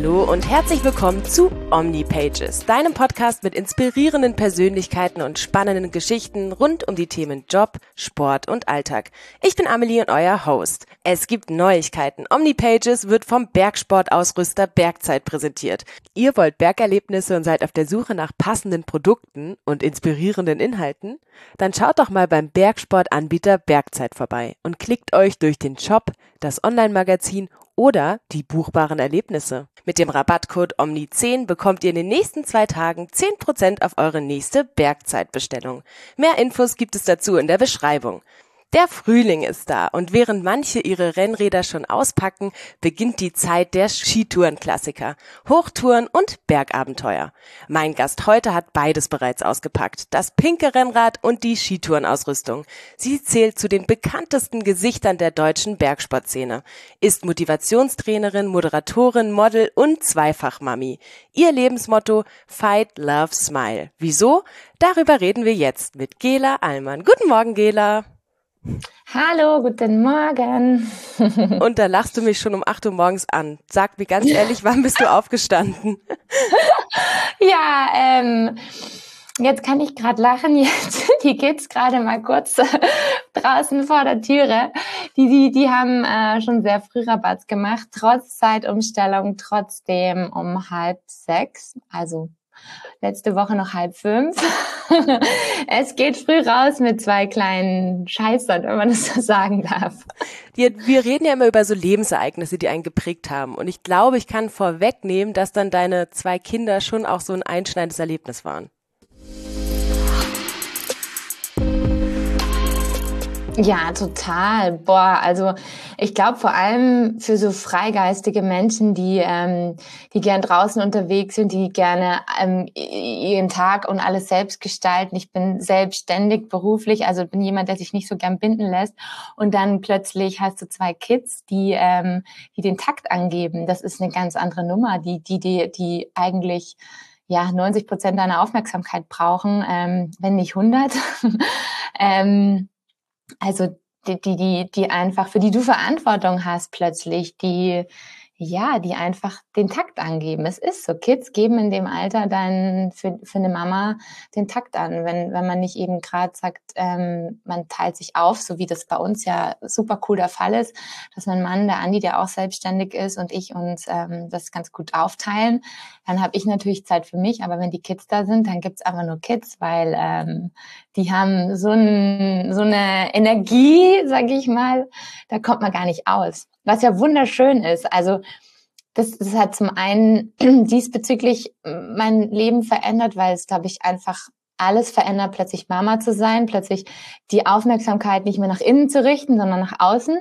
Hallo und herzlich willkommen zu OmniPages, deinem Podcast mit inspirierenden Persönlichkeiten und spannenden Geschichten rund um die Themen Job, Sport und Alltag. Ich bin Amelie und euer Host. Es gibt Neuigkeiten. OmniPages wird vom Bergsportausrüster Bergzeit präsentiert. Ihr wollt Bergerlebnisse und seid auf der Suche nach passenden Produkten und inspirierenden Inhalten? Dann schaut doch mal beim Bergsportanbieter Bergzeit vorbei und klickt euch durch den Shop, das Online-Magazin oder die buchbaren Erlebnisse. Mit dem Rabattcode OMNI10 bekommt ihr in den nächsten 2 Tagen 10% auf eure nächste Bergzeitbestellung. Mehr Infos gibt es dazu in der Beschreibung. Der Frühling ist da und während manche ihre Rennräder schon auspacken, beginnt die Zeit der Skitourenklassiker, Hochtouren und Bergabenteuer. Mein Gast heute hat beides bereits ausgepackt, das pinke Rennrad und die Skitourenausrüstung. Sie zählt zu den bekanntesten Gesichtern der deutschen Bergsportszene, ist Motivationstrainerin, Moderatorin, Model und Zweifach-Mami. Ihr Lebensmotto: Fight, Love, Smile. Wieso? Darüber reden wir jetzt mit Gela Allmann. Guten Morgen, Gela. Hallo, guten Morgen. Und da lachst du mich schon um 8 Uhr morgens an. Sag mir ganz ehrlich, wann bist du aufgestanden? Ja, jetzt kann ich gerade lachen. Jetzt die Kids gerade mal kurz draußen vor der Türe. Die haben schon sehr früh Rabatz gemacht, trotz Zeitumstellung, trotzdem um 5:30. Also letzte Woche noch 4:30. Es geht früh raus mit 2 kleinen Scheißern, wenn man das so sagen darf. Wir reden ja immer über so Lebensereignisse, die einen geprägt haben. Und ich glaube, ich kann vorwegnehmen, dass dann deine 2 Kinder schon auch so ein einschneidendes Erlebnis waren. Ja, total. Boah, also ich glaube vor allem für so freigeistige Menschen, die gern draußen unterwegs sind, die gerne ihren Tag und alles selbst gestalten. Ich bin selbstständig beruflich, also bin jemand, der sich nicht so gern binden lässt. Und dann plötzlich hast du 2 Kids, die den Takt angeben. Das ist eine ganz andere Nummer, die eigentlich 90% deiner Aufmerksamkeit brauchen, wenn nicht 100. Also die einfach, für die du Verantwortung hast plötzlich, die einfach den Takt angeben. Es ist so, Kids geben in dem Alter dann für eine Mama den Takt an, wenn man nicht eben gerade sagt, man teilt sich auf, so wie das bei uns ja super cool der Fall ist, dass mein Mann, der Andi, der auch selbstständig ist, und ich uns das ganz gut aufteilen. Dann habe ich natürlich Zeit für mich, aber wenn die Kids da sind, dann gibt's einfach nur Kids, weil die haben so eine Energie, sage ich mal, da kommt man gar nicht aus. Was ja wunderschön ist. Also das hat zum einen diesbezüglich mein Leben verändert, weil es, glaube ich, einfach alles verändert, plötzlich Mama zu sein, plötzlich die Aufmerksamkeit nicht mehr nach innen zu richten, sondern nach außen.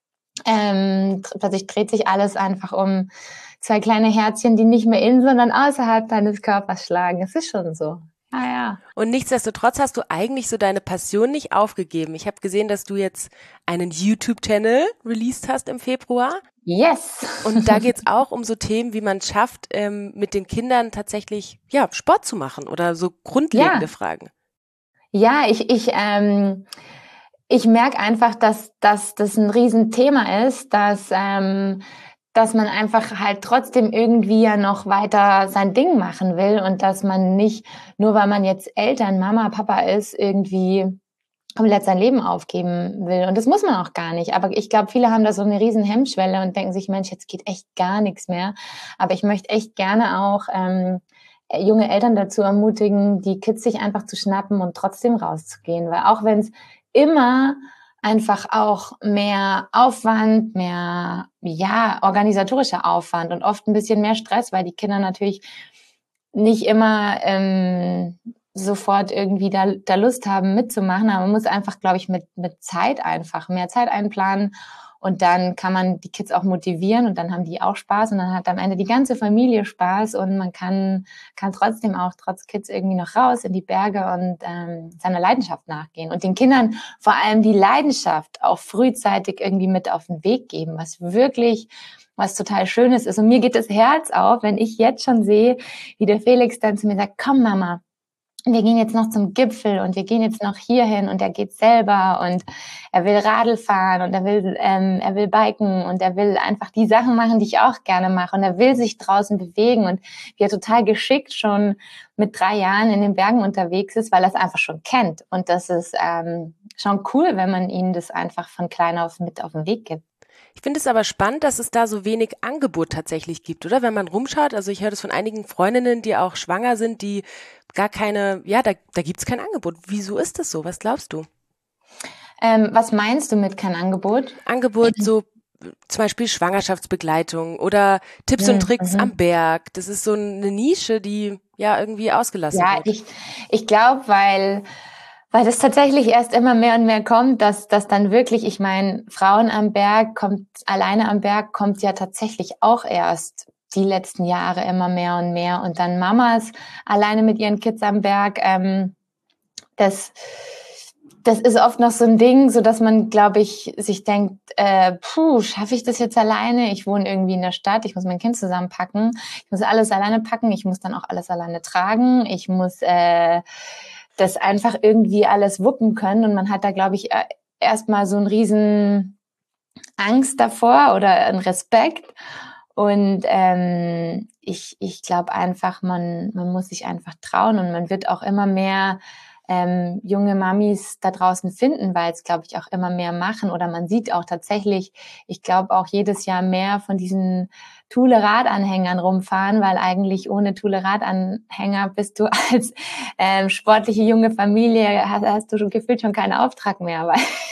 Plötzlich dreht sich alles einfach um 2 kleine Herzchen, die nicht mehr innen, sondern außerhalb deines Körpers schlagen. Es ist schon so. Ah ja. Und nichtsdestotrotz hast du eigentlich so deine Passion nicht aufgegeben. Ich habe gesehen, dass du jetzt einen YouTube-Channel released hast im Februar. Yes. Und da geht's auch um so Themen, wie man es schafft, mit den Kindern tatsächlich Sport zu machen oder so grundlegende Fragen. Ja, ich merke einfach, dass das ein Riesenthema ist, dass man einfach halt trotzdem irgendwie ja noch weiter sein Ding machen will und dass man nicht, nur weil man jetzt Eltern, Mama, Papa ist, irgendwie komplett sein Leben aufgeben will. Und das muss man auch gar nicht. Aber ich glaube, viele haben da so eine riesen Hemmschwelle und denken sich, Mensch, jetzt geht echt gar nichts mehr. Aber ich möchte echt gerne auch junge Eltern dazu ermutigen, die Kids sich einfach zu schnappen und trotzdem rauszugehen. Weil auch wenn es immer einfach auch mehr Aufwand, mehr organisatorischer Aufwand und oft ein bisschen mehr Stress, weil die Kinder natürlich nicht immer sofort irgendwie da Lust haben mitzumachen, aber man muss einfach, glaube ich, mit Zeit einfach mehr Zeit einplanen und dann kann man die Kids auch motivieren und dann haben die auch Spaß und dann hat am Ende die ganze Familie Spaß und man kann trotzdem auch trotz Kids irgendwie noch raus in die Berge und seiner Leidenschaft nachgehen und den Kindern vor allem die Leidenschaft auch frühzeitig irgendwie mit auf den Weg geben, was total Schönes ist. Und mir geht das Herz auf, wenn ich jetzt schon sehe, wie der Felix dann zu mir sagt, komm Mama, wir gehen jetzt noch zum Gipfel und wir gehen jetzt noch hierhin und er geht selber und er will Radl fahren und er will biken und er will einfach die Sachen machen, die ich auch gerne mache und er will sich draußen bewegen und wie er total geschickt schon mit 3 Jahren in den Bergen unterwegs ist, weil er es einfach schon kennt und das ist schon cool, wenn man ihnen das einfach von klein auf mit auf den Weg gibt. Ich finde es aber spannend, dass es da so wenig Angebot tatsächlich gibt, oder? Wenn man rumschaut, also ich höre das von einigen Freundinnen, die auch schwanger sind, die gar keine, ja, da gibt's kein Angebot. Wieso ist das so? Was glaubst du? Was meinst du mit kein Angebot? Angebot so zum Beispiel Schwangerschaftsbegleitung oder Tipps und Tricks am Berg. Das ist so eine Nische, die ja irgendwie ausgelassen wird. Ja, ich glaube, weil das tatsächlich erst immer mehr und mehr kommt, dass dann wirklich, ich meine, alleine am Berg kommt ja tatsächlich auch erst die letzten Jahre immer mehr und mehr. Und dann Mamas alleine mit ihren Kids am Berg, das ist oft noch so ein Ding, so dass man, glaube ich, sich denkt, schaffe ich das jetzt alleine? Ich wohne irgendwie in der Stadt, ich muss mein Kind zusammenpacken, ich muss alles alleine packen, ich muss dann auch alles alleine tragen, ich muss das einfach irgendwie alles wuppen können und man hat da, glaube ich, erstmal so einen riesen Angst davor oder einen Respekt und ich glaube einfach, man muss sich einfach trauen und man wird auch immer mehr junge Mamis da draußen finden, weil es, glaube ich, auch immer mehr machen oder man sieht auch tatsächlich, ich glaube auch jedes Jahr mehr von diesen Thule-Radanhängern rumfahren, weil eigentlich ohne Thule-Radanhänger bist du als sportliche junge Familie, hast du schon gefühlt schon keinen Auftrag mehr,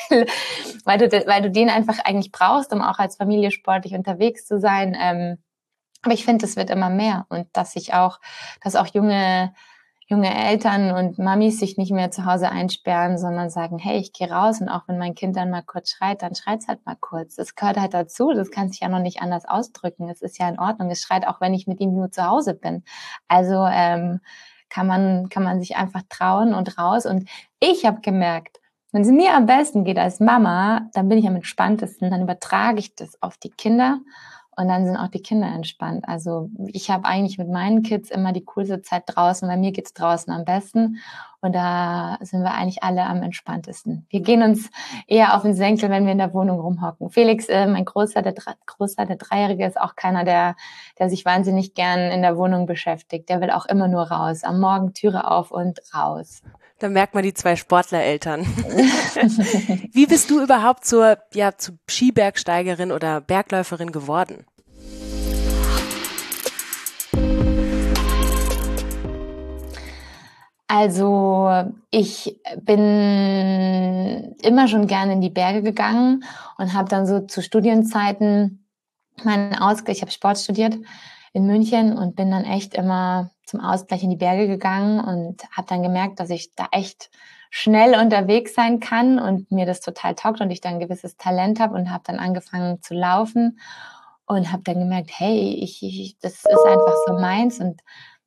weil du den einfach eigentlich brauchst, um auch als Familie sportlich unterwegs zu sein. Aber ich finde, es wird immer mehr und dass auch junge Eltern und Mamis sich nicht mehr zu Hause einsperren, sondern sagen, hey, ich gehe raus und auch wenn mein Kind dann mal kurz schreit, dann schreit's halt mal kurz. Das gehört halt dazu, das kann sich ja noch nicht anders ausdrücken. Es ist ja in Ordnung. Es schreit auch, wenn ich mit ihm nur zu Hause bin. Also kann man sich einfach trauen und raus. Und ich habe gemerkt, wenn es mir am besten geht als Mama, dann bin ich am entspanntesten, dann übertrage ich das auf die Kinder. Und dann sind auch die Kinder entspannt. Also ich habe eigentlich mit meinen Kids immer die coolste Zeit draußen, weil mir geht's draußen am besten. Und da sind wir eigentlich alle am entspanntesten. Wir gehen uns eher auf den Senkel, wenn wir in der Wohnung rumhocken. Felix, mein Großer, der Dreijährige, ist auch keiner, der sich wahnsinnig gern in der Wohnung beschäftigt. Der will auch immer nur raus. Am Morgen Türe auf und raus. Da merkt man die 2 Sportlereltern. Wie bist du überhaupt zur Skibergsteigerin oder Bergläuferin geworden? Also ich bin immer schon gerne in die Berge gegangen und habe dann so zu Studienzeiten ich habe Sport studiert in München und bin dann echt immer zum Ausgleich in die Berge gegangen und habe dann gemerkt, dass ich da echt schnell unterwegs sein kann und mir das total taugt und ich dann ein gewisses Talent habe und habe dann angefangen zu laufen und habe dann gemerkt, hey, das ist einfach so meins und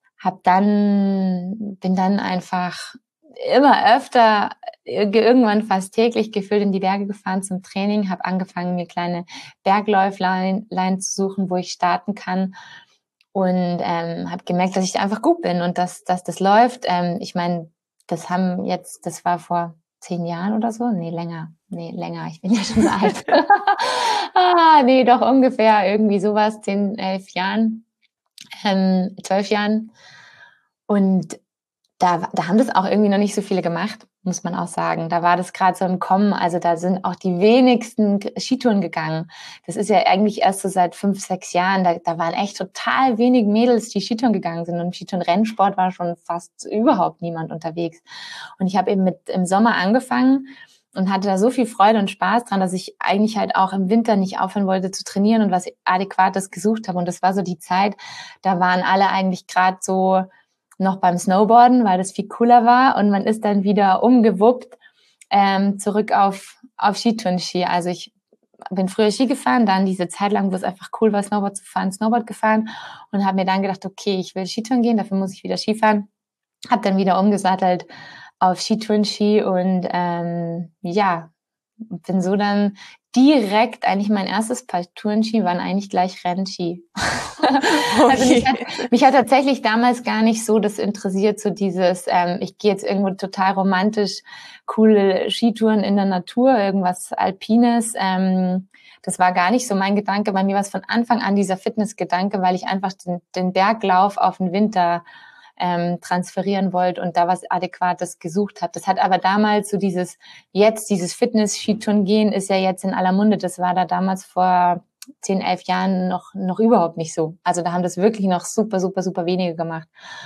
bin dann einfach immer öfter, irgendwann fast täglich gefühlt in die Berge gefahren zum Training, habe angefangen, mir kleine Bergläuflein zu suchen, wo ich starten kann und habe gemerkt, dass ich einfach gut bin und dass das läuft. Ich meine, das war vor 10 Jahren oder so. Nee, länger. Ich bin ja schon so alt. Nee, doch ungefähr irgendwie sowas, 10, 11 Jahren. 12 Jahren. Und da haben das auch irgendwie noch nicht so viele gemacht, muss man auch sagen. Da war das gerade so im Kommen. Also da sind auch die wenigsten Skitouren gegangen. Das ist ja eigentlich erst so seit 5, 6 Jahren. Da waren echt total wenig Mädels, die Skitouren gegangen sind. Und Skitouren-Rennsport war schon fast überhaupt niemand unterwegs. Und ich habe eben im Sommer angefangen und hatte da so viel Freude und Spaß dran, dass ich eigentlich halt auch im Winter nicht aufhören wollte zu trainieren und was Adäquates gesucht habe. Und das war so die Zeit, da waren alle eigentlich gerade so noch beim Snowboarden, weil das viel cooler war. Und man ist dann wieder umgewuppt zurück auf Skitourenski. Also ich bin früher Ski gefahren, dann diese Zeit lang, wo es einfach cool war, Snowboard zu fahren, Snowboard gefahren und habe mir dann gedacht, okay, ich will Skitouren gehen, dafür muss ich wieder Skifahren. Habe dann wieder umgesattelt auf Skitourenski und bin so dann direkt, eigentlich mein erstes Paar Tourenski waren eigentlich gleich Rennski. Also mich hat tatsächlich damals gar nicht so das interessiert, so dieses, ich gehe jetzt irgendwo total romantisch, coole Skitouren in der Natur, irgendwas Alpines. Das war gar nicht so mein Gedanke. Bei mir war es von Anfang an dieser Fitnessgedanke, weil ich einfach den Berglauf auf den Winter transferieren wollte und da was Adäquates gesucht habe. Das hat aber damals so dieses Fitness-Skitouren gehen ist ja jetzt in aller Munde. Das war da damals vor 10, 11 Jahren noch überhaupt nicht so. Also da haben das wirklich noch super, super, super wenige gemacht.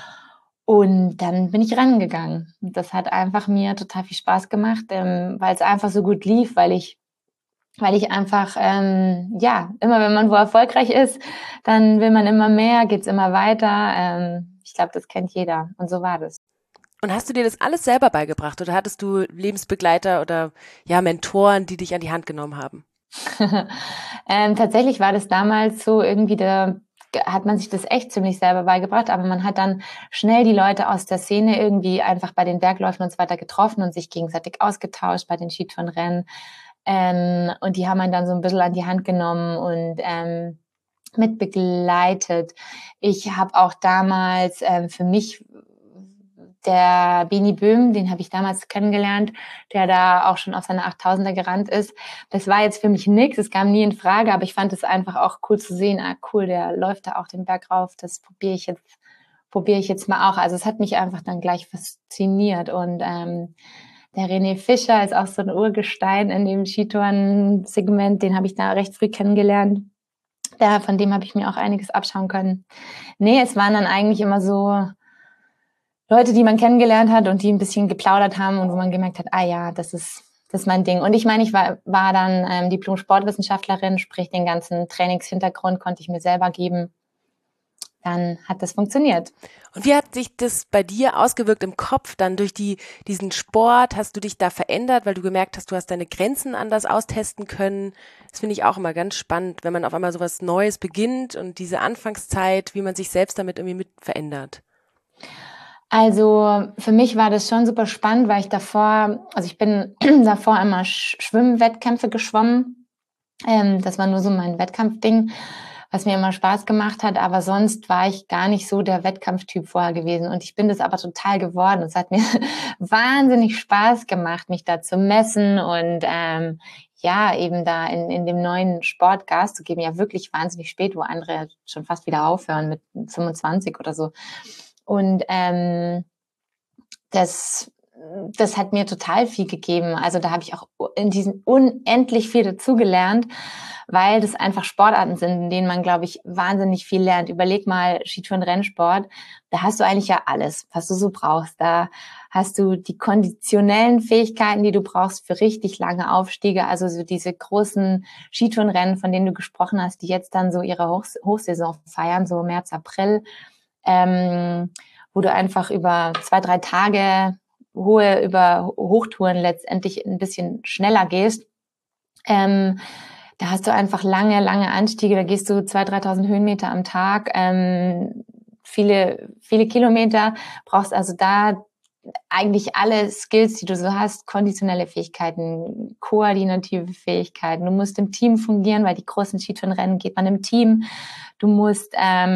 Und dann bin ich rangegangen. Das hat einfach mir total viel Spaß gemacht, weil es einfach so gut lief, weil ich einfach, immer wenn man wo erfolgreich ist, dann will man immer mehr, geht's immer weiter. Ich glaube, das kennt jeder. Und so war das. Und hast du dir das alles selber beigebracht oder hattest du Lebensbegleiter oder Mentoren, die dich an die Hand genommen haben? Tatsächlich war das damals so irgendwie hat man sich das echt ziemlich selber beigebracht, aber man hat dann schnell die Leute aus der Szene irgendwie einfach bei den Bergläufen und so weiter getroffen und sich gegenseitig ausgetauscht bei den Skitourenrennen. Und die haben einen dann so ein bisschen an die Hand genommen und mit begleitet. Ich habe auch damals für mich der Beni Böhm, den habe ich damals kennengelernt, der da auch schon auf seine 8000er gerannt ist. Das war jetzt für mich nichts, es kam nie in Frage, aber ich fand es einfach auch cool zu sehen. Cool, der läuft da auch den Berg rauf, das probiere ich jetzt mal auch. Also es hat mich einfach dann gleich fasziniert und der René Fischer ist auch so ein Urgestein in dem Skitouren-Segment, den habe ich da recht früh kennengelernt. Von dem habe ich mir auch einiges abschauen können. Nee, es waren dann eigentlich immer so Leute, die man kennengelernt hat und die ein bisschen geplaudert haben und wo man gemerkt hat, das ist mein Ding. Und ich meine, ich war dann Diplom-Sportwissenschaftlerin, sprich den ganzen Trainingshintergrund konnte ich mir selber geben. Dann hat das funktioniert. Und wie hat sich das bei dir ausgewirkt im Kopf? Dann durch diesen Sport, hast du dich da verändert, weil du gemerkt hast, du hast deine Grenzen anders austesten können? Das finde ich auch immer ganz spannend, wenn man auf einmal sowas Neues beginnt und diese Anfangszeit, wie man sich selbst damit irgendwie mit verändert. Also für mich war das schon super spannend, weil ich bin davor immer Schwimmwettkämpfe geschwommen. Das war nur so mein Wettkampfding, was mir immer Spaß gemacht hat. Aber sonst war ich gar nicht so der Wettkampftyp vorher gewesen. Und ich bin das aber total geworden. Es hat mir wahnsinnig Spaß gemacht, mich da zu messen und eben da in dem neuen Sport Gas zu geben. Ja, wirklich wahnsinnig spät, wo andere schon fast wieder aufhören mit 25 oder so. Und das hat mir total viel gegeben. Also da habe ich auch in diesen unendlich viel dazugelernt, weil das einfach Sportarten sind, in denen man, glaube ich, wahnsinnig viel lernt. Überleg mal, Skitouren, Rennsport, da hast du eigentlich ja alles, was du so brauchst. Da hast du die konditionellen Fähigkeiten, die du brauchst für richtig lange Aufstiege, also so diese großen Skitourenrennen, von denen du gesprochen hast, die jetzt dann so ihre Hochsaison feiern, so März, April, wo du einfach über 2, 3 Tage über Hochtouren letztendlich ein bisschen schneller gehst. Da hast du einfach lange, lange Anstiege, da gehst du 2.000, 3.000 Höhenmeter am Tag, viele, viele Kilometer, brauchst also da eigentlich alle Skills, die du so hast, konditionelle Fähigkeiten, koordinative Fähigkeiten. Du musst im Team fungieren, weil die großen Skitourenrennen geht man im Team. Du musst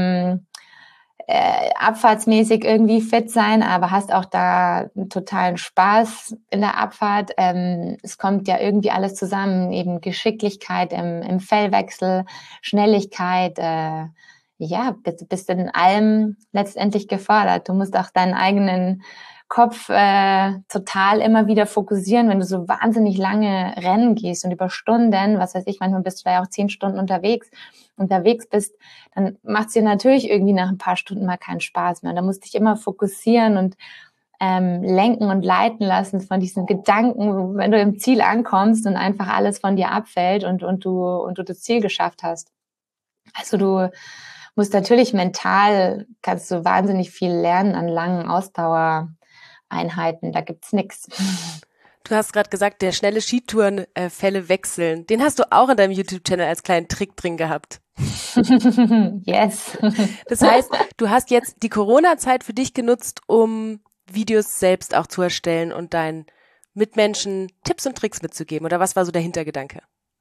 abfahrtsmäßig irgendwie fit sein, aber hast auch da einen totalen Spaß in der Abfahrt. Es kommt ja irgendwie alles zusammen, eben Geschicklichkeit im Fellwechsel, Schnelligkeit, bist in allem letztendlich gefordert. Du musst auch deinen eigenen Kopf total immer wieder fokussieren, wenn du so wahnsinnig lange Rennen gehst und über Stunden, was weiß ich, manchmal bist du da ja auch 10 Stunden unterwegs bist, dann macht es dir natürlich irgendwie nach ein paar Stunden mal keinen Spaß mehr. Und da musst du dich immer fokussieren und lenken und leiten lassen von diesen Gedanken, wenn du im Ziel ankommst und einfach alles von dir abfällt und du das Ziel geschafft hast. Also du musst natürlich kannst du wahnsinnig viel lernen an langen Ausdauereinheiten. Da gibt's nichts. Du hast gerade gesagt, der schnelle Skitourenfälle wechseln. Den hast du auch in deinem YouTube-Channel als kleinen Trick drin gehabt. Yes. Das heißt, du hast jetzt die Corona-Zeit für dich genutzt, um Videos selbst auch zu erstellen und deinen Mitmenschen Tipps und Tricks mitzugeben. Oder was war so der Hintergedanke?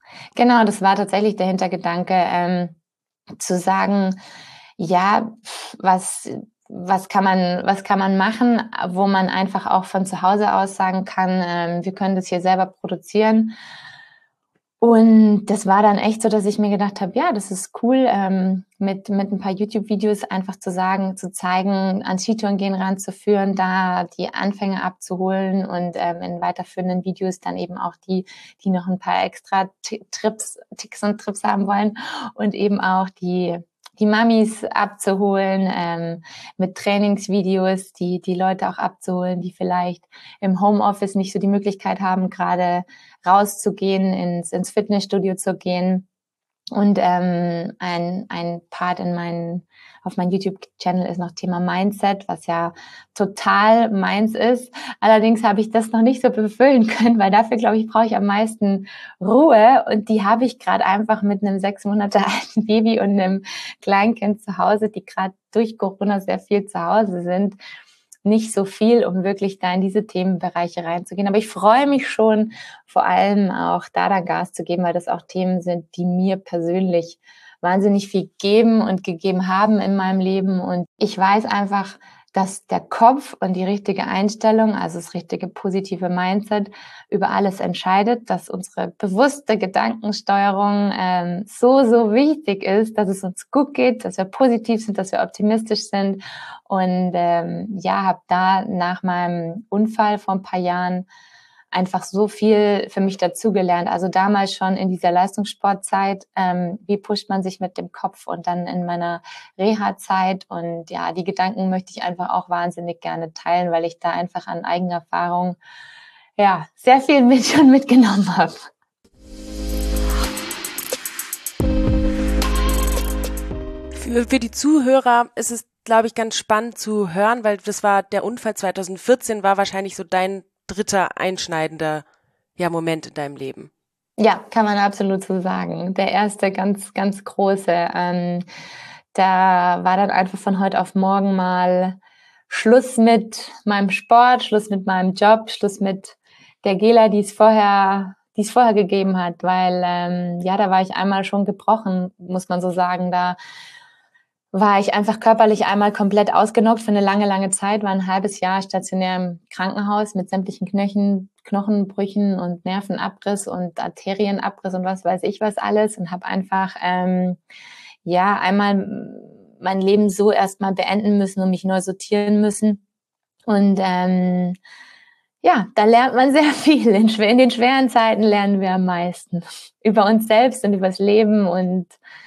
Genau, das war tatsächlich der Hintergedanke, zu sagen, ja, was kann man machen, wo man einfach auch von zu Hause aus sagen kann, wir können das hier selber produzieren. Und das war dann echt so, dass ich mir gedacht habe, ja, das ist cool, mit ein paar YouTube-Videos einfach zu zeigen, an Skitouren gehen ranzuführen, da die Anfänger abzuholen und in weiterführenden Videos dann eben auch die noch ein paar extra Ticks und Trips haben wollen und eben auch die Mamis abzuholen, mit Trainingsvideos, die Leute auch abzuholen, die vielleicht im Homeoffice nicht so die Möglichkeit haben, gerade rauszugehen, ins Fitnessstudio zu gehen. Und ein Part auf meinem YouTube-Channel ist noch Thema Mindset, was ja total meins ist. Allerdings habe ich das noch nicht so befüllen können, weil dafür, glaube ich, brauche ich am meisten Ruhe. Und die habe ich gerade einfach mit einem 6 Monate alten Baby und einem Kleinkind zu Hause, die gerade durch Corona sehr viel zu Hause sind, nicht so viel, um wirklich da in diese Themenbereiche reinzugehen. Aber ich freue mich schon, vor allem auch da dann Gas zu geben, weil das auch Themen sind, die mir persönlich wahnsinnig viel geben und gegeben haben in meinem Leben. Und ich weiß einfach, dass der Kopf und die richtige Einstellung, also das richtige positive Mindset, über alles entscheidet, dass unsere bewusste Gedankensteuerung so wichtig ist, dass es uns gut geht, dass wir positiv sind, dass wir optimistisch sind. Und habe da nach meinem Unfall vor ein paar Jahren einfach so viel für mich dazugelernt. Also damals schon in dieser Leistungssportzeit, wie pusht man sich mit dem Kopf, und dann in meiner Reha-Zeit. Und ja, die Gedanken möchte ich einfach auch wahnsinnig gerne teilen, weil ich da einfach an eigener Erfahrung sehr viel schon mitgenommen habe. Für die Zuhörer ist es, glaube ich, ganz spannend zu hören, weil der Unfall 2014 war wahrscheinlich so dein dritter einschneidender Moment in deinem Leben. Ja, kann man absolut so sagen. Der erste ganz, ganz große. Da war dann einfach von heute auf morgen mal Schluss mit meinem Sport, Schluss mit meinem Job, Schluss mit der Gela, die es vorher gegeben hat, weil da war ich einmal schon gebrochen, muss man so sagen. Da war ich einfach körperlich einmal komplett ausgenockt für eine lange, lange Zeit, war ein halbes Jahr stationär im Krankenhaus mit sämtlichen Knochenbrüchen und Nervenabriss und Arterienabriss und was weiß ich was alles, und habe einfach einmal mein Leben so erstmal beenden müssen und mich neu sortieren müssen. Und da lernt man sehr viel. In den schweren Zeiten lernen wir am meisten über uns selbst und über das Leben, und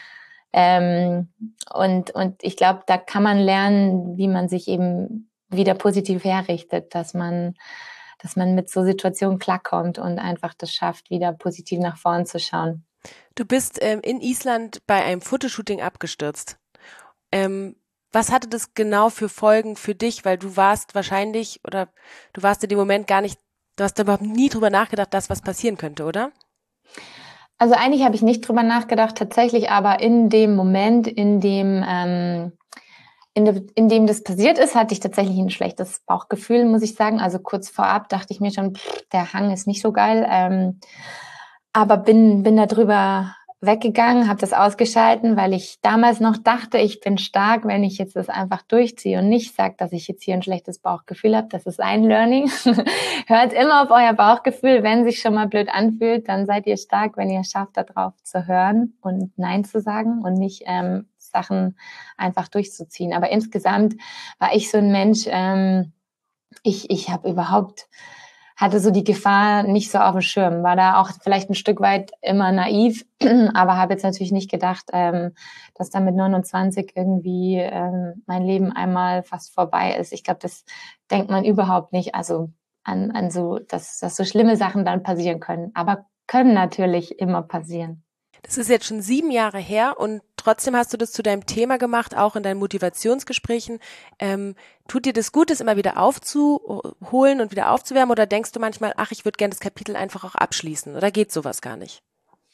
ich glaube, da kann man lernen, wie man sich eben wieder positiv herrichtet, dass man mit so Situationen klarkommt und einfach das schafft, wieder positiv nach vorn zu schauen. Du bist in Island bei einem Fotoshooting abgestürzt. Was hatte das genau für Folgen für dich? Weil du warst in dem Moment gar nicht, du hast überhaupt nie drüber nachgedacht, dass was passieren könnte, oder? Also eigentlich habe ich nicht drüber nachgedacht, tatsächlich aber in dem Moment, in dem das passiert ist, hatte ich tatsächlich ein schlechtes Bauchgefühl, muss ich sagen. Also kurz vorab dachte ich mir schon, der Hang ist nicht so geil. Aber bin da drüber weggegangen, habe das ausgeschalten, weil ich damals noch dachte, ich bin stark, wenn ich jetzt das einfach durchziehe und nicht sage, dass ich jetzt hier ein schlechtes Bauchgefühl habe. Das ist ein Learning. Hört immer auf euer Bauchgefühl. Wenn sich schon mal blöd anfühlt, dann seid ihr stark, wenn ihr schafft, darauf zu hören und Nein zu sagen und nicht Sachen einfach durchzuziehen. Aber insgesamt war ich so ein Mensch, ich hatte so die Gefahr nicht so auf dem Schirm, war da auch vielleicht ein Stück weit immer naiv, aber habe jetzt natürlich nicht gedacht, dass dann mit 29 irgendwie mein Leben einmal fast vorbei ist. Ich glaube, das denkt man überhaupt nicht, also an so, dass so schlimme Sachen dann passieren können, aber können natürlich immer passieren. Das ist jetzt schon 7 Jahre her, und trotzdem hast du das zu deinem Thema gemacht, auch in deinen Motivationsgesprächen. Tut dir das gut, das immer wieder aufzuholen und wieder aufzuwärmen, oder denkst du manchmal, ich würde gerne das Kapitel einfach auch abschließen, oder geht sowas gar nicht?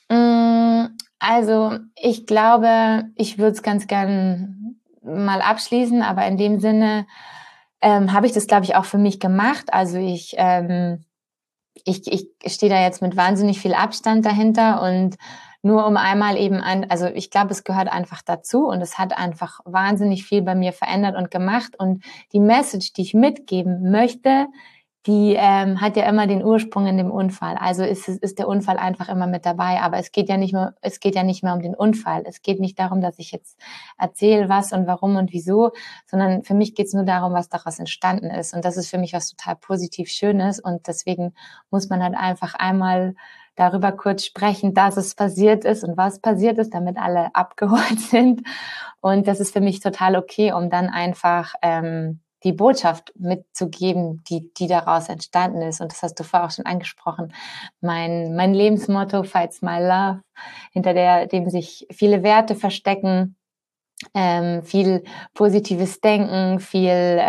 Also ich glaube, ich würde es ganz gern mal abschließen, aber in dem Sinne habe ich das, glaube ich, auch für mich gemacht. Also ich ich stehe da jetzt mit wahnsinnig viel Abstand dahinter und nur um einmal eben also ich glaube, es gehört einfach dazu und es hat einfach wahnsinnig viel bei mir verändert und gemacht und die Message, die ich mitgeben möchte, die hat ja immer den Ursprung in dem Unfall. Also ist der Unfall einfach immer mit dabei. Aber es geht ja nicht mehr um den Unfall. Es geht nicht darum, dass ich jetzt erzähle, was und warum und wieso, sondern für mich geht es nur darum, was daraus entstanden ist. Und das ist für mich was total positiv Schönes. Und deswegen muss man halt einfach einmal darüber kurz sprechen, dass es passiert ist und was passiert ist, damit alle abgeholt sind. Und das ist für mich total okay, um dann einfach die Botschaft mitzugeben, die daraus entstanden ist. Und das hast du vorher auch schon angesprochen. Mein Lebensmotto, Fights My Love, hinter dem sich viele Werte verstecken, viel positives Denken, viel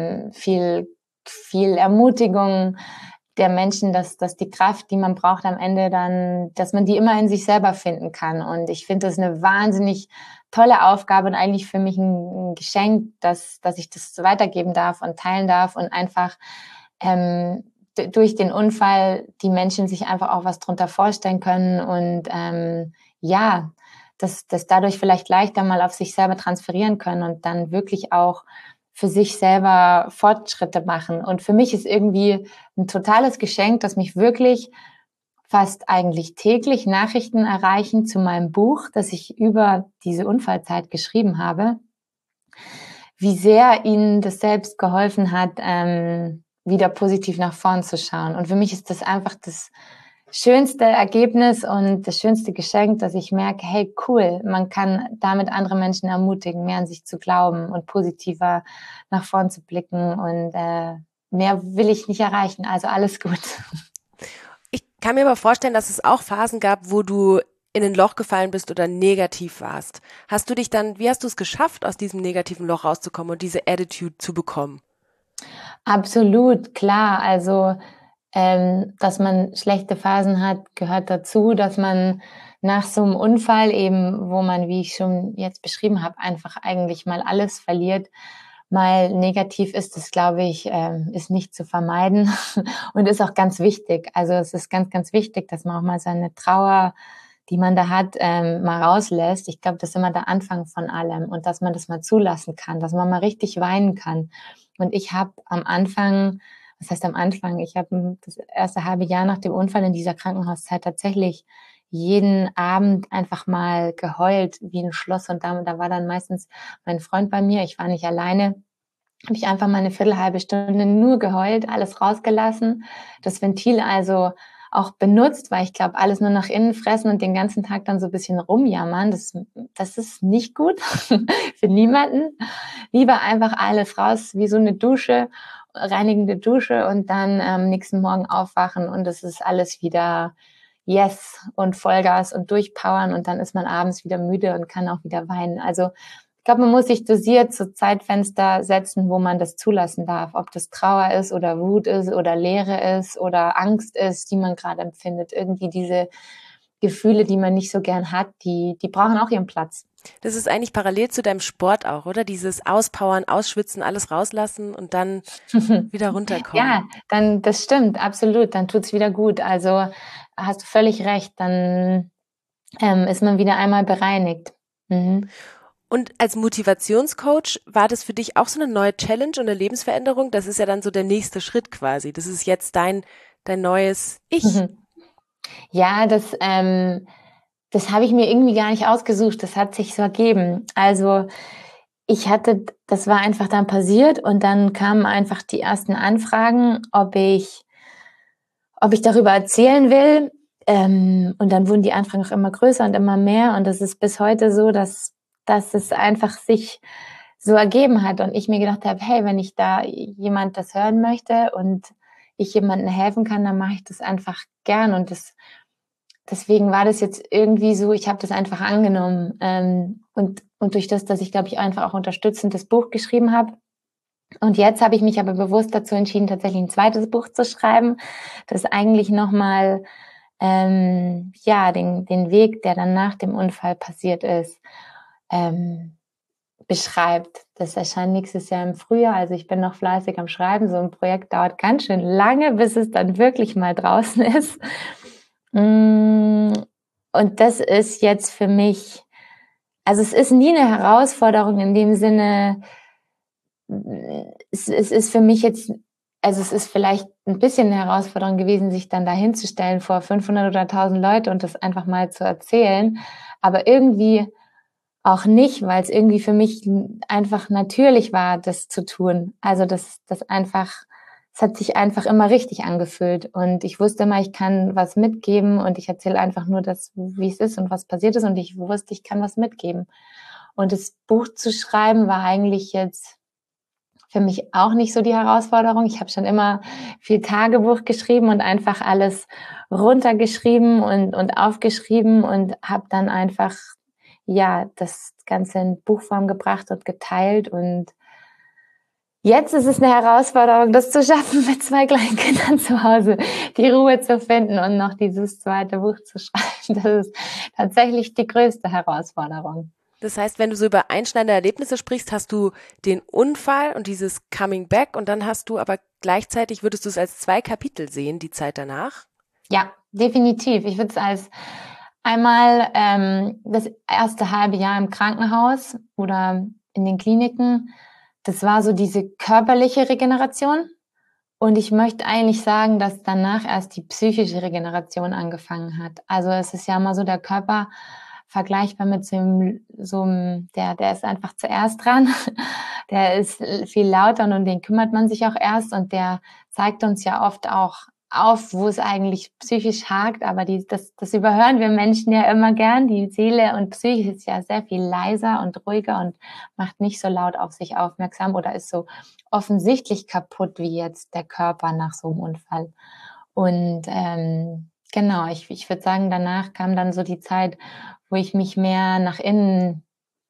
Ermutigung der Menschen, dass die Kraft, die man braucht am Ende dann, dass man die immer in sich selber finden kann. Und ich finde das eine wahnsinnig tolle Aufgabe und eigentlich für mich ein Geschenk, dass ich das weitergeben darf und teilen darf und einfach durch den Unfall die Menschen sich einfach auch was drunter vorstellen können und dass dadurch vielleicht leichter mal auf sich selber transferieren können und dann wirklich auch für sich selber Fortschritte machen. Und für mich ist irgendwie ein totales Geschenk, dass mich wirklich fast eigentlich täglich Nachrichten erreichen zu meinem Buch, das ich über diese Unfallzeit geschrieben habe, wie sehr ihnen das selbst geholfen hat, wieder positiv nach vorn zu schauen. Und für mich ist das einfach das schönste Ergebnis und das schönste Geschenk, dass ich merke, hey, cool, man kann damit andere Menschen ermutigen, mehr an sich zu glauben und positiver nach vorn zu blicken und mehr will ich nicht erreichen, also alles gut. Ich kann mir aber vorstellen, dass es auch Phasen gab, wo du in ein Loch gefallen bist oder negativ warst. Wie hast du es geschafft, aus diesem negativen Loch rauszukommen und diese Attitude zu bekommen? Absolut, klar. Also, dass man schlechte Phasen hat, gehört dazu, dass man nach so einem Unfall eben, wo man, wie ich schon jetzt beschrieben habe, einfach eigentlich mal alles verliert, mal negativ ist, das glaube ich, ist nicht zu vermeiden und ist auch ganz wichtig. Also, es ist ganz, ganz wichtig, dass man auch mal seine Trauer, die man da hat, mal rauslässt. Ich glaube, das ist immer der Anfang von allem und dass man das mal zulassen kann, dass man mal richtig weinen kann. Und ich habe am Anfang, was heißt am Anfang? Ich habe das erste halbe Jahr nach dem Unfall in dieser Krankenhauszeit tatsächlich jeden Abend einfach mal geheult wie ein Schloss. Und da war dann meistens mein Freund bei mir. Ich war nicht alleine. Habe ich einfach mal eine Viertelhalbe Stunde nur geheult, alles rausgelassen. Das Ventil also auch benutzt, weil ich glaube, alles nur nach innen fressen und den ganzen Tag dann so ein bisschen rumjammern, das ist nicht gut für niemanden. Lieber einfach alles raus, wie so eine Dusche, reinigende Dusche und dann am nächsten Morgen aufwachen und es ist alles wieder Yes und Vollgas und durchpowern und dann ist man abends wieder müde und kann auch wieder weinen. Also ich glaube, man muss sich dosiert so Zeitfenster setzen, wo man das zulassen darf. Ob das Trauer ist oder Wut ist oder Leere ist oder Angst ist, die man gerade empfindet. Irgendwie diese Gefühle, die man nicht so gern hat, die brauchen auch ihren Platz. Das ist eigentlich parallel zu deinem Sport auch, oder? Dieses Auspowern, Ausschwitzen, alles rauslassen und dann wieder runterkommen. Ja, dann, das stimmt, absolut. Dann tut's wieder gut. Also hast du völlig recht. Dann ist man wieder einmal bereinigt. Mhm. Und als Motivationscoach war das für dich auch so eine neue Challenge und eine Lebensveränderung? Das ist ja dann so der nächste Schritt quasi. Das ist jetzt dein neues Ich. Ja, das habe ich mir irgendwie gar nicht ausgesucht. Das hat sich so ergeben. Also das war einfach dann passiert und dann kamen einfach die ersten Anfragen, ob ich darüber erzählen will. Und dann wurden die Anfragen auch immer größer und immer mehr. Und das ist bis heute so, dass es einfach sich so ergeben hat. Und ich mir gedacht habe, hey, wenn ich da jemand das hören möchte und ich jemandem helfen kann, dann mache ich das einfach gern. Und deswegen war das jetzt irgendwie so, ich habe das einfach angenommen. Und durch das, dass ich, glaube ich, einfach auch unterstützend das Buch geschrieben habe. Und jetzt habe ich mich aber bewusst dazu entschieden, tatsächlich ein zweites Buch zu schreiben, das eigentlich nochmal den Weg, der dann nach dem Unfall passiert ist, beschreibt. Das erscheint nächstes Jahr im Frühjahr. Also ich bin noch fleißig am Schreiben. So ein Projekt dauert ganz schön lange, bis es dann wirklich mal draußen ist. Und das ist jetzt für mich, also es ist nie eine Herausforderung in dem Sinne, es ist für mich jetzt, also es ist vielleicht ein bisschen eine Herausforderung gewesen, sich dann da hinzustellen vor 500 oder 1.000 Leute und das einfach mal zu erzählen. Aber irgendwie auch nicht, weil es irgendwie für mich einfach natürlich war, das zu tun. Also das einfach, es hat sich einfach immer richtig angefühlt. Und ich wusste immer, ich kann was mitgeben und ich erzähle einfach nur das, wie es ist und was passiert ist. Und ich wusste, ich kann was mitgeben. Und das Buch zu schreiben war eigentlich jetzt für mich auch nicht so die Herausforderung. Ich habe schon immer viel Tagebuch geschrieben und einfach alles runtergeschrieben und aufgeschrieben und habe dann einfach das Ganze in Buchform gebracht und geteilt. Und jetzt ist es eine Herausforderung, das zu schaffen, mit 2 kleinen Kindern zu Hause die Ruhe zu finden und noch dieses zweite Buch zu schreiben. Das ist tatsächlich die größte Herausforderung. Das heißt, wenn du so über einschneidende Erlebnisse sprichst, hast du den Unfall und dieses Coming Back und dann hast du aber gleichzeitig, würdest du es als 2 Kapitel sehen, die Zeit danach? Ja, definitiv. Ich würde es als einmal das erste halbe Jahr im Krankenhaus oder in den Kliniken, das war so diese körperliche Regeneration. Und ich möchte eigentlich sagen, dass danach erst die psychische Regeneration angefangen hat. Also es ist ja immer so der Körper vergleichbar mit der ist einfach zuerst dran. Der ist viel lauter und um den kümmert man sich auch erst und der zeigt uns ja oft auch auf, wo es eigentlich psychisch hakt, aber das überhören wir Menschen ja immer gern. Die Seele und Psyche ist ja sehr viel leiser und ruhiger und macht nicht so laut auf sich aufmerksam oder ist so offensichtlich kaputt wie jetzt der Körper nach so einem Unfall. Und genau, ich würde sagen, danach kam dann so die Zeit, wo ich mich mehr nach innen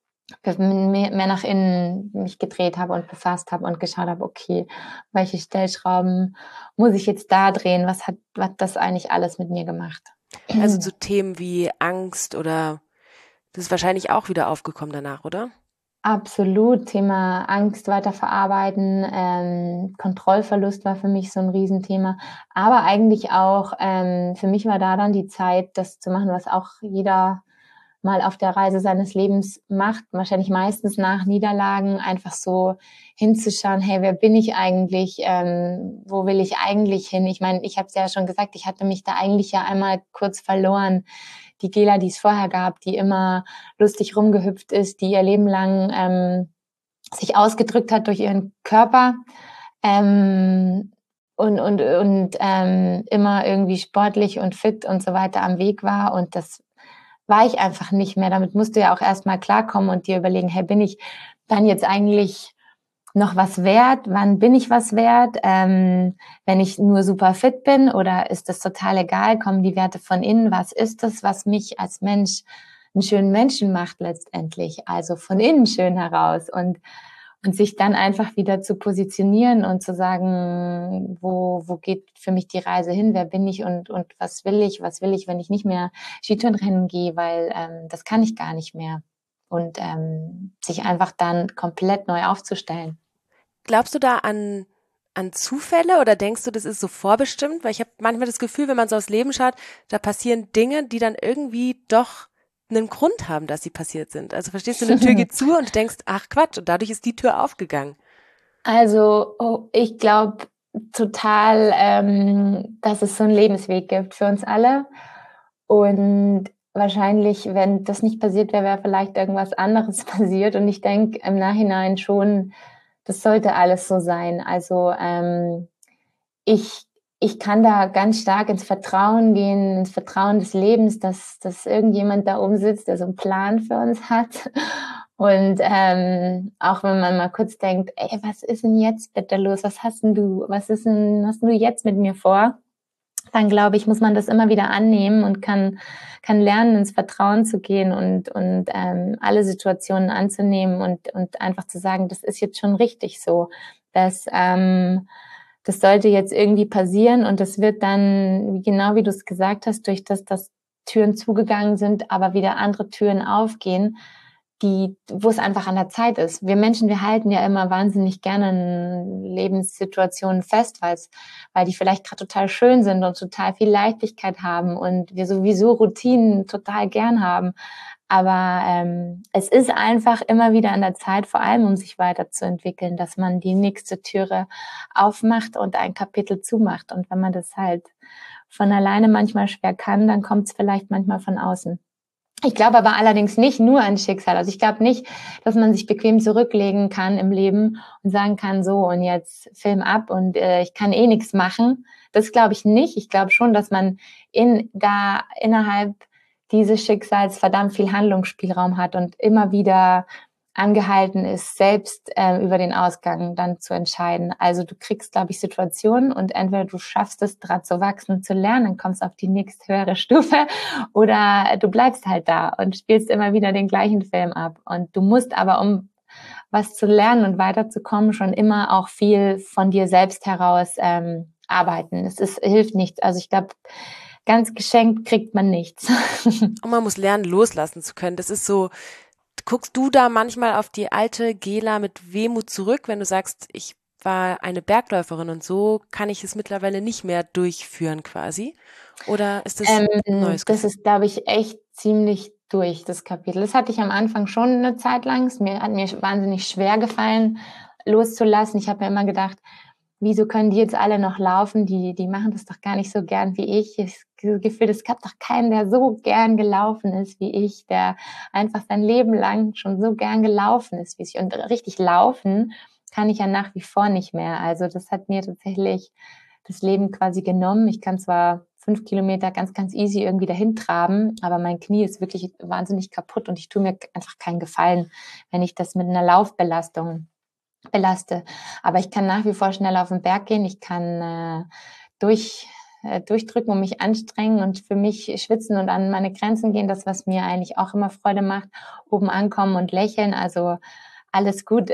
mich gedreht habe und befasst habe und geschaut habe, okay, welche Stellschrauben muss ich jetzt da drehen? Was hat das eigentlich alles mit mir gemacht? Also zu Themen wie Angst oder das ist wahrscheinlich auch wieder aufgekommen danach, oder? Absolut, Thema Angst weiterverarbeiten, Kontrollverlust war für mich so ein Riesenthema, aber eigentlich auch, für mich war da dann die Zeit, das zu machen, was auch jeder mal auf der Reise seines Lebens macht, wahrscheinlich meistens nach Niederlagen, einfach so hinzuschauen, hey, wer bin ich eigentlich, wo will ich eigentlich hin? Ich meine, ich habe es ja schon gesagt, ich hatte mich da eigentlich ja einmal kurz verloren. Die Gela, die es vorher gab, die immer lustig rumgehüpft ist, die ihr Leben lang sich ausgedrückt hat durch ihren Körper und immer irgendwie sportlich und fit und so weiter am Weg war. Und das war ich einfach nicht mehr. Damit musst du ja auch erstmal klarkommen und dir überlegen, hey, bin ich dann jetzt eigentlich noch was wert? Wann bin ich was wert? Wenn ich nur super fit bin oder ist das total egal? Kommen die Werte von innen? Was ist das, was mich als Mensch einen schönen Menschen macht letztendlich? Also von innen schön heraus und sich dann einfach wieder zu positionieren und zu sagen, wo geht für mich die Reise hin? Wer bin ich und was will ich? Was will ich, wenn ich nicht mehr Skitourenrennen gehe? Weil das kann ich gar nicht mehr. Und sich einfach dann komplett neu aufzustellen. Glaubst du da an Zufälle oder denkst du, das ist so vorbestimmt? Weil ich habe manchmal das Gefühl, wenn man so aufs Leben schaut, da passieren Dinge, die dann irgendwie doch einen Grund haben, dass sie passiert sind. Also verstehst du, eine Tür geht zu und du denkst, ach Quatsch, und dadurch ist die Tür aufgegangen. Also ich glaube total, dass es so einen Lebensweg gibt für uns alle. Und wahrscheinlich, wenn das nicht passiert wäre, wäre vielleicht irgendwas anderes passiert. Und ich denke im Nachhinein schon, das sollte alles so sein. Also ich, ich kann da ganz stark ins Vertrauen gehen, ins Vertrauen des Lebens, dass irgendjemand da oben sitzt, der so einen Plan für uns hat. Und auch wenn man mal kurz denkt, ey, was ist denn jetzt bitte los? Was hast denn hast du jetzt mit mir vor? Dann glaube ich, muss man das immer wieder annehmen und kann lernen, ins Vertrauen zu gehen und alle Situationen anzunehmen und einfach zu sagen, das ist jetzt schon richtig so. Das sollte jetzt irgendwie passieren und das wird dann, genau wie du es gesagt hast, durch das, dass Türen zugegangen sind, aber wieder andere Türen aufgehen, wo es einfach an der Zeit ist. Wir Menschen, wir halten ja immer wahnsinnig gerne in Lebenssituationen fest, weil die vielleicht gerade total schön sind und total viel Leichtigkeit haben und wir sowieso Routinen total gern haben. Aber es ist einfach immer wieder an der Zeit, vor allem um sich weiterzuentwickeln, dass man die nächste Türe aufmacht und ein Kapitel zumacht. Und wenn man das halt von alleine manchmal schwer kann, dann kommt es vielleicht manchmal von außen. Ich glaube aber allerdings nicht nur an Schicksal. Also ich glaube nicht, dass man sich bequem zurücklegen kann im Leben und sagen kann, so und jetzt Film ab und ich kann eh nichts machen. Das glaube ich nicht. Ich glaube schon, dass man innerhalb dieses Schicksals verdammt viel Handlungsspielraum hat und immer wieder angehalten ist, selbst über den Ausgang dann zu entscheiden. Also du kriegst, glaube ich, Situationen und entweder du schaffst es, dran zu wachsen, zu lernen, kommst auf die nächste höhere Stufe oder du bleibst halt da und spielst immer wieder den gleichen Film ab. Und du musst aber, um was zu lernen und weiterzukommen, schon immer auch viel von dir selbst heraus arbeiten. Hilft nichts. Also ich glaube, ganz geschenkt kriegt man nichts. Und man muss lernen, loslassen zu können. Das ist so, guckst du da manchmal auf die alte Gela mit Wehmut zurück, wenn du sagst, ich war eine Bergläuferin und so kann ich es mittlerweile nicht mehr durchführen quasi? Oder ist das ein neues Gefühl? Das ist, glaube ich, echt ziemlich durch, das Kapitel. Das hatte ich am Anfang schon eine Zeit lang. Es hat mir wahnsinnig schwer gefallen, loszulassen. Ich habe mir immer gedacht, wieso können die jetzt alle noch laufen? Die machen das doch gar nicht so gern wie ich. Ich habe das Gefühl, es gab doch keinen, der so gern gelaufen ist wie ich, der einfach sein Leben lang schon so gern gelaufen ist wie ich. Und richtig laufen kann ich ja nach wie vor nicht mehr. Also das hat mir tatsächlich das Leben quasi genommen. Ich kann zwar 5 Kilometer ganz, ganz easy irgendwie dahin traben, aber mein Knie ist wirklich wahnsinnig kaputt und ich tue mir einfach keinen Gefallen, wenn ich das mit einer Laufbelastung belaste. Aber ich kann nach wie vor schnell auf den Berg gehen. Ich kann durchdrücken und mich anstrengen und für mich schwitzen und an meine Grenzen gehen. Das, was mir eigentlich auch immer Freude macht, oben ankommen und lächeln. Also alles gut.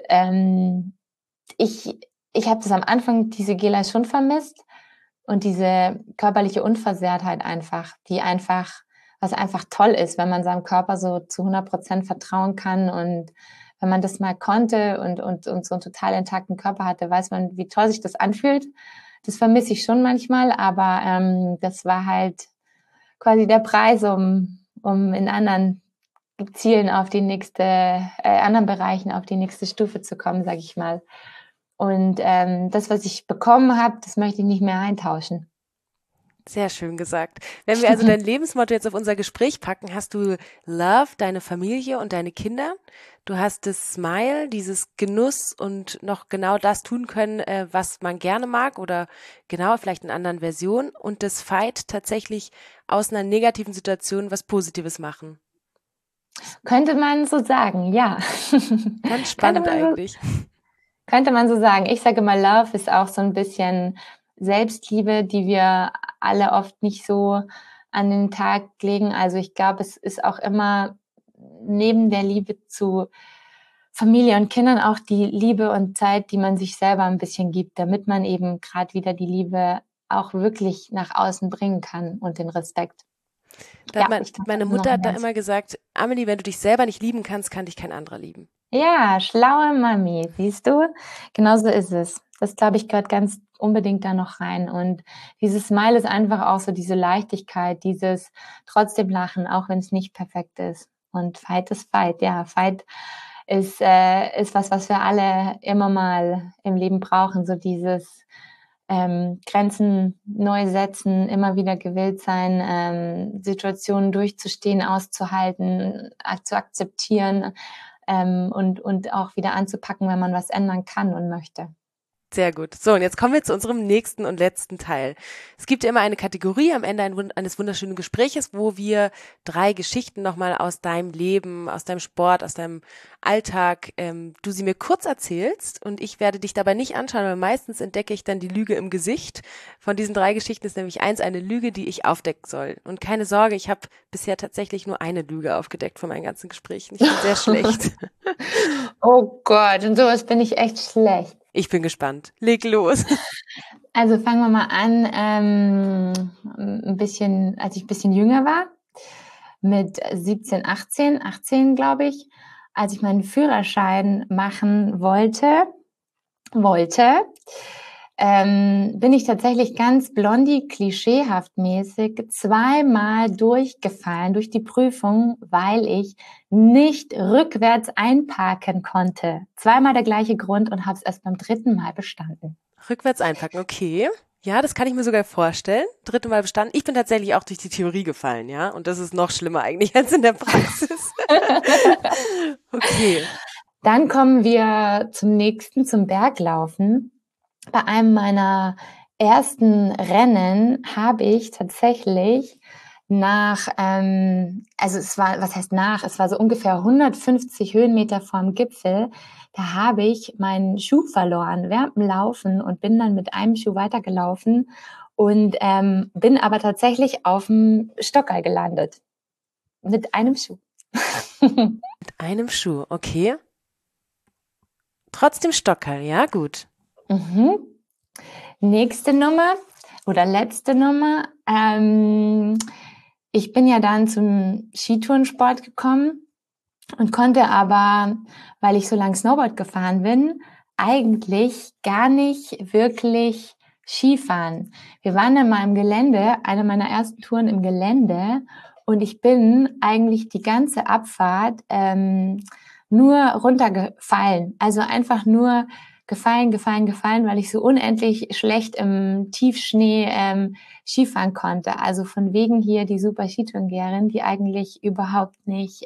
Ich habe das am Anfang, diese Gela schon vermisst und diese körperliche Unversehrtheit einfach, was einfach toll ist, wenn man seinem Körper so zu 100% vertrauen kann und wenn man das mal konnte und so einen total intakten Körper hatte, weiß man, wie toll sich das anfühlt. Das vermisse ich schon manchmal, aber das war halt quasi der Preis, um in anderen Zielen auf die anderen Bereichen auf die nächste Stufe zu kommen, sage ich mal. Und das, was ich bekommen habe, das möchte ich nicht mehr eintauschen. Sehr schön gesagt. Wenn wir also dein Lebensmotto jetzt auf unser Gespräch packen, hast du Love, deine Familie und deine Kinder. Du hast das Smile, dieses Genuss und noch genau das tun können, was man gerne mag oder genau vielleicht in anderen Versionen. Und das Fight, tatsächlich aus einer negativen Situation was Positives machen. Könnte man so sagen, ja. Ganz spannend eigentlich. Könnte man so sagen. Ich sage mal, Love ist auch so ein bisschen Selbstliebe, die wir alle oft nicht so an den Tag legen. Also ich glaube, es ist auch immer neben der Liebe zu Familie und Kindern auch die Liebe und Zeit, die man sich selber ein bisschen gibt, damit man eben gerade wieder die Liebe auch wirklich nach außen bringen kann und den Respekt. Da hat meine Mutter hat da immer gesagt, Amelie, wenn du dich selber nicht lieben kannst, kann dich kein anderer lieben. Ja, schlaue Mami, siehst du? Genauso ist es. Das, glaube ich, gehört ganz unbedingt da noch rein. Und dieses Smile ist einfach auch so diese Leichtigkeit, dieses trotzdem Lachen, auch wenn es nicht perfekt ist. Und Fight ist Fight. Ja, Fight ist was wir alle immer mal im Leben brauchen. So dieses Grenzen neu setzen, immer wieder gewillt sein, Situationen durchzustehen, auszuhalten, zu akzeptieren und auch wieder anzupacken, wenn man was ändern kann und möchte. Sehr gut. So, und jetzt kommen wir zu unserem nächsten und letzten Teil. Es gibt ja immer eine Kategorie am Ende eines wunderschönen Gespräches, wo wir 3 Geschichten nochmal aus deinem Leben, aus deinem Sport, aus deinem Alltag, du sie mir kurz erzählst und ich werde dich dabei nicht anschauen, weil meistens entdecke ich dann die Lüge im Gesicht. Von diesen 3 Geschichten ist nämlich eins eine Lüge, die ich aufdecken soll. Und keine Sorge, ich habe bisher tatsächlich nur eine Lüge aufgedeckt von meinen ganzen Gesprächen. Ich bin sehr schlecht. Oh Gott, und sowas bin ich echt schlecht. Ich bin gespannt. Leg los. Also fangen wir mal an, als ich ein bisschen jünger war, mit 17, 18 glaube ich, als ich meinen Führerschein machen wollte, bin ich tatsächlich ganz Blondie-klischeehaft mäßig zweimal durchgefallen durch die Prüfung, weil ich nicht rückwärts einparken konnte. Zweimal der gleiche Grund und habe es erst beim dritten Mal bestanden. Rückwärts einpacken, okay. Ja, das kann ich mir sogar vorstellen. Dritte Mal bestanden. Ich bin tatsächlich auch durch die Theorie gefallen, ja. Und das ist noch schlimmer eigentlich als in der Praxis. Okay. Dann kommen wir zum Berglaufen. Bei einem meiner ersten Rennen habe ich tatsächlich es war so ungefähr 150 Höhenmeter vorm Gipfel, da habe ich meinen Schuh verloren während dem Laufen und bin dann mit einem Schuh weitergelaufen und bin aber tatsächlich auf dem Stockerl gelandet. Mit einem Schuh. Mit einem Schuh, okay. Trotzdem Stockerl, ja, gut. Mhm. Nächste Nummer oder letzte Nummer. Ich bin ja dann zum Skitourensport gekommen und konnte aber, weil ich so lange Snowboard gefahren bin, eigentlich gar nicht wirklich Skifahren. Wir waren dann mal im Gelände, eine meiner ersten Touren im Gelände, und ich bin eigentlich die ganze Abfahrt nur runtergefallen. Also einfach nur gefallen, weil ich so unendlich schlecht im Tiefschnee Skifahren konnte. Also von wegen hier die super Skitourengeherin, die eigentlich überhaupt nicht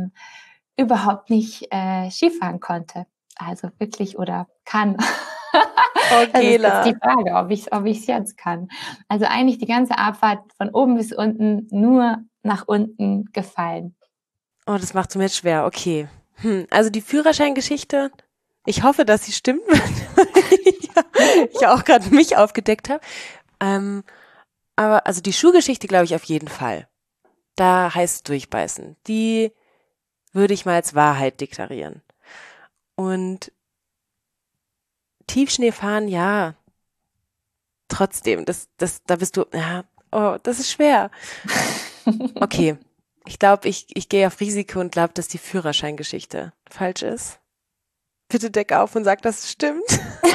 Skifahren konnte. Also wirklich oder kann. Das ist jetzt die Frage, ob ich jetzt kann. Also eigentlich die ganze Abfahrt von oben bis unten nur nach unten gefallen. Oh, das macht es mir jetzt schwer, okay. Also die Führerscheingeschichte, ich hoffe, dass sie stimmt, weil ich ja auch gerade mich aufgedeckt habe. Aber also die Schuhgeschichte glaube ich auf jeden Fall. Da heißt es durchbeißen. Die würde ich mal als Wahrheit deklarieren. Und Tiefschnee fahren, ja, trotzdem, da bist du, ja, oh, das ist schwer. Okay, ich glaube, ich gehe auf Risiko und glaube, dass die Führerscheingeschichte falsch ist. Bitte deck auf und sag, dass es stimmt.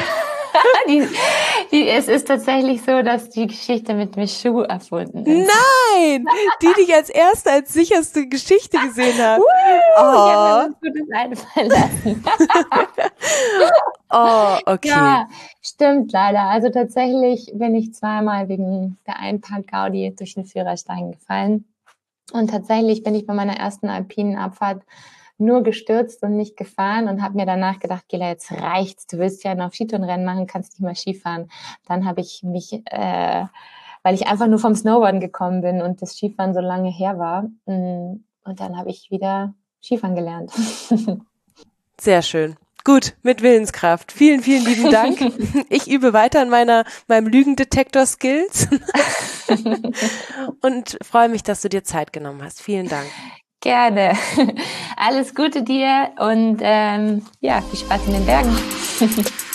Es ist tatsächlich so, dass die Geschichte mit dem Schuh erfunden ist. Nein! Die dich als erste, als sicherste Geschichte gesehen hat. Ich habe mir das Gutes einfallen lassen. Oh, okay. Ja, stimmt leider. Also tatsächlich bin ich zweimal wegen der Einpark-Gaudi durch den Führerstein gefallen. Und tatsächlich bin ich bei meiner ersten alpinen Abfahrt nur gestürzt und nicht gefahren und habe mir danach gedacht, Gela, jetzt reicht's. Du willst ja noch Skitourenrennen machen, kannst nicht mal Skifahren. Dann habe ich mich, weil ich einfach nur vom Snowboarden gekommen bin und das Skifahren so lange her war, und dann habe ich wieder Skifahren gelernt. Sehr schön. Gut, mit Willenskraft. Vielen, vielen lieben Dank. Ich übe weiter an meinem Lügendetektor-Skills und freue mich, dass du dir Zeit genommen hast. Vielen Dank. Gerne. Alles Gute dir und viel Spaß in den Bergen.